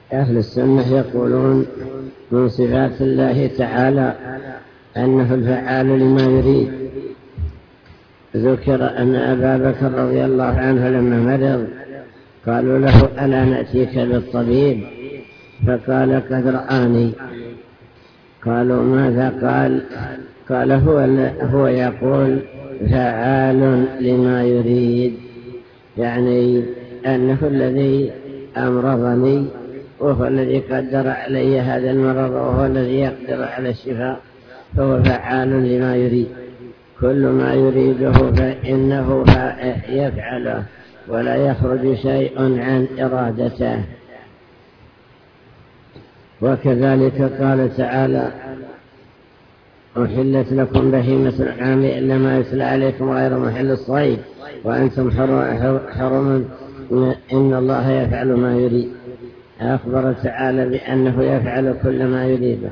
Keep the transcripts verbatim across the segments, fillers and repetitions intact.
أهل السنة يقولون من صفات الله تعالى أنه الفعال لما يريد. ذكر أن أبا بكر رضي الله عنه لما مرض قالوا له ألا نأتيك بالطبيب؟ فقال قد رآني. قالوا ماذا قال؟ قال هو, هو يقول فعال لما يريد، يعني أنه الذي أمرضني وهو الذي قدر علي هذا المرض وهو الذي يقدر على الشفاء، فهو فعال لما يريد. كل ما يريده فإنه يفعله ولا يخرج شيء عن إرادته. وكذلك قال تعالى أحلت لكم بهيمة الأنعام إلا ما يتلى عليكم غير محل الصيد وأنتم حرم إن الله يفعل ما يريد. أخبر تعالى بأنه يفعل كل ما يريده.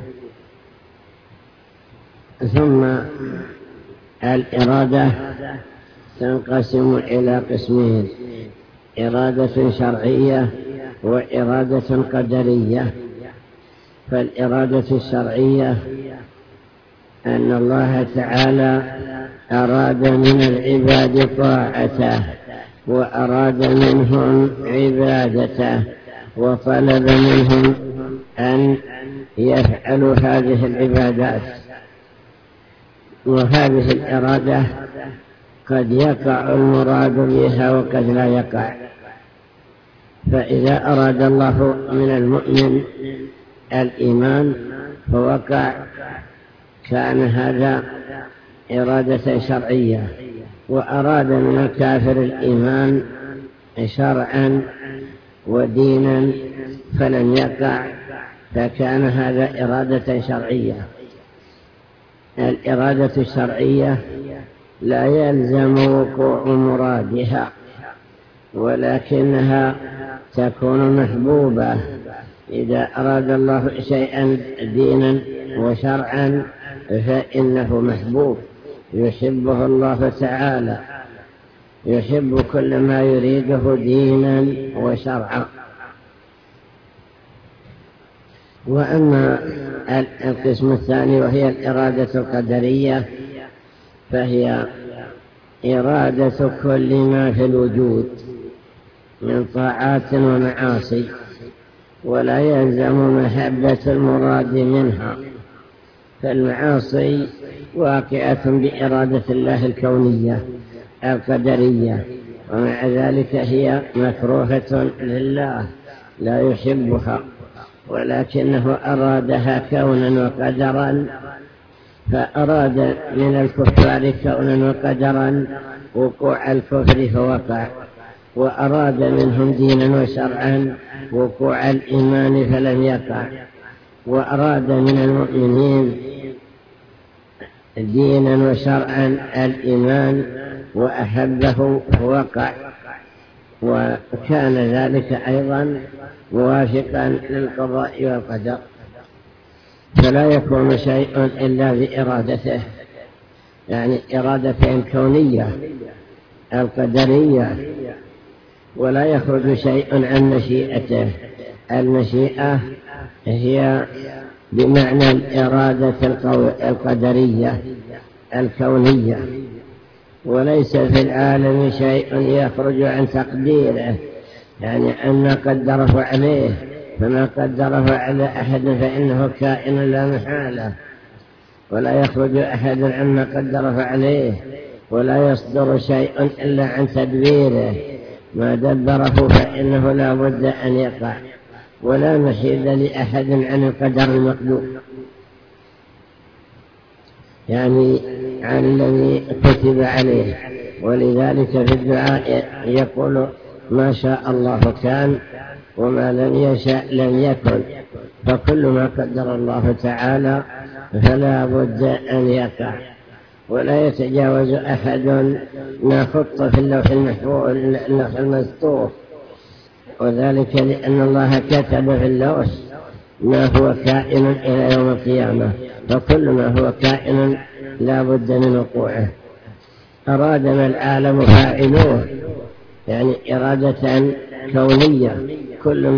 ثم الإرادة تنقسم إلى قسمين: إرادة شرعية وإرادة قدرية. فالإرادة الشرعية أن الله تعالى أراد من العباد طاعته وأراد منهم عبادته وطلب منهم أن يفعلوا هذه العبادات. وهذه الإرادة قد يقع المراد بها وقد لا يقع. فإذا أراد الله من المؤمن الإيمان فوقع، كان هذا إرادة شرعية. وأراد من الكافر الإيمان شرعا ودينا فلم يقع، فكان هذا إرادة شرعية. الإرادة الشرعية لا يلزم وقوع مرادها، ولكنها تكون محبوبة. إذا أراد الله شيئا دينا وشرعا فإنه محبوب، يحبه الله تعالى، يحب كل ما يريده دينا وشرعا. وأما القسم الثاني وهي الإرادة القدرية، فهي إرادة كل ما في الوجود من طاعات ومعاصي، ولا يلزم محبة المراد منها. فالمعاصي واقعة بإرادة الله الكونية القدرية، ومع ذلك هي مكروهة لله لا يحبها، ولكنه أرادها كونا وقدرا. فأراد من الكفار كونا وقدرا وقوع الكفر فوقع، وأراد منهم دينا وشرعا وقوع الإيمان فلم يقع، وأراد من المؤمنين دينا وشرعا الإيمان وأحبه وقع، وكان ذلك أيضا موافقا للقضاء والقدر. فلا يكون شيء إلا بإرادته، يعني إرادة كونية القدرية، ولا يخرج شيء عن مشيئته. المشيئة هي بمعنى الإرادة القدرية الكونية، وليس في العالم شيء يخرج عن تقديره، يعني أن قدره عليه، فما قدره على أحد فإنه كائن لا محالة، ولا يخرج أحد عما قدره عليه، ولا يصدر شيء إلا عن تدبيره. ما دبره فإنه لا بد أن يقع، ولا محيد لأحد عن القدر المقدور، يعني عن الذي كتب عليه. ولذلك في الدعاء يقول ما شاء الله كان وما لم يشأ لم يكن، فكل ما قدر الله تعالى فلا بد أن يقع، ولا يتجاوز أحد ما خط في اللوح المحفوظ اللوح المسطور، وذلك لأن الله كتب في اللوح ما هو كائن إلى يوم القيامة، فكل ما هو كائن لا بد من وقوعه. أراد ما العالم فاعلوه، يعني إرادة كونية، كل ما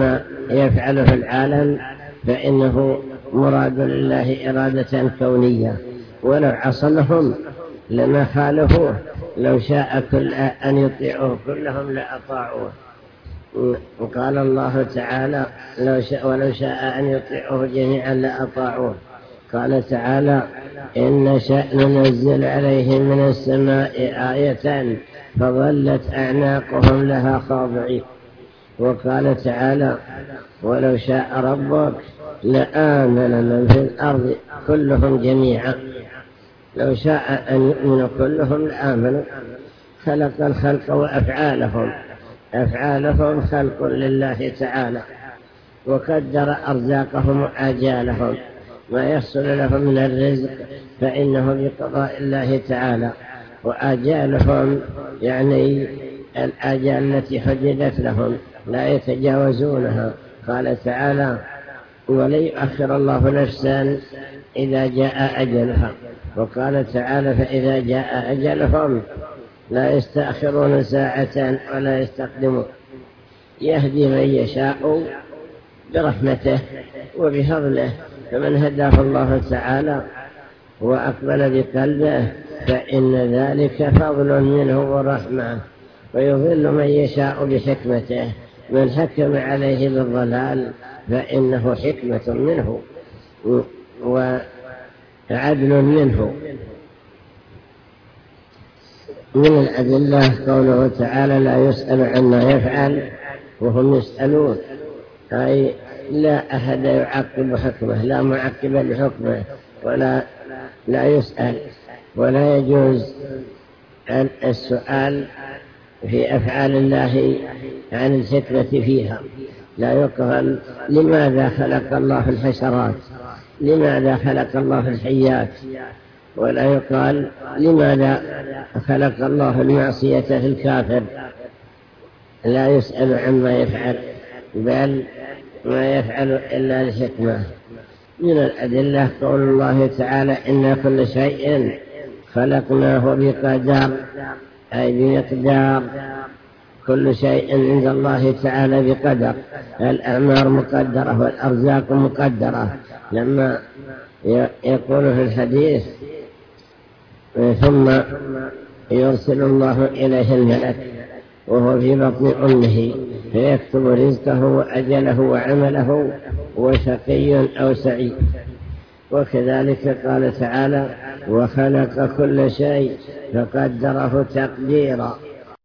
يفعل في العالم فإنه مراد لله إرادة كونية، ولو عصمهم لما خالفوه، لو شاء كل أن يطيعوه كلهم لأطاعوه. وقال الله تعالى لو شاء ولو شاء أن يطيعوه جميعا لأطاعوه. قال تعالى إن شأن ننزل عليهم من السماء آية فظلت أعناقهم لها خاضعين. وقال تعالى ولو شاء ربك لآمن من في الأرض كلهم جميعا. لو شاء أن يؤمن كلهم لآمنوا. خلق الخلق وأفعالهم، أفعالهم خلق لله تعالى، وقدر أرزاقهم وآجالهم، ما يحصل لهم من الرزق فإنه بقضاء الله تعالى، وآجالهم يعني الآجال التي حددت لهم لا يتجاوزونها. قال تعالى ولن يؤخر الله نفسا إذا جاء أجلها. وقال تعالى فإذا جاء أجلهم لا يستأخرون ساعة ولا يستقدمون. يهدي من يشاء برحمته وبفضله، فمن هداه الله تعالى وأقبل بقلبه فإن ذلك فضل منه ورحمة، ويضل من يشاء بحكمته. من حكم عليه بالضلال فإنه حكمة منه وعدل منه. من الأدلة قوله تعالى لا يسأل عما يفعل وهم يسألون، أي لا أحد يعقب حكمه، لا معقب لحكمه، ولا لا يسأل، ولا يجوز السؤال في أفعال الله عن الحكمة فيها. لا يقال لماذا خلق الله الحشرات، لماذا خلق الله الحيات، ولا يقال لماذا خلق الله المعصية في الكافر. لا يسأل عما يفعل، بل ما يفعل إلا لحكمة. من الأدلة قول الله تعالى إن كل شيء خلقناه بقدر، أي بمقدار. كل شيء عند الله تعالى بقدر، الأعمار مقدرة والأرزاق مقدرة. لما يقول في الحديث ثم يرسل الله إليه الملك وهو في بطن أمه فيكتب رزقه وأجله وعمله وشقي أو سعيد. وكذلك قال تعالى وخلق كل شيء فقدره تقديرا.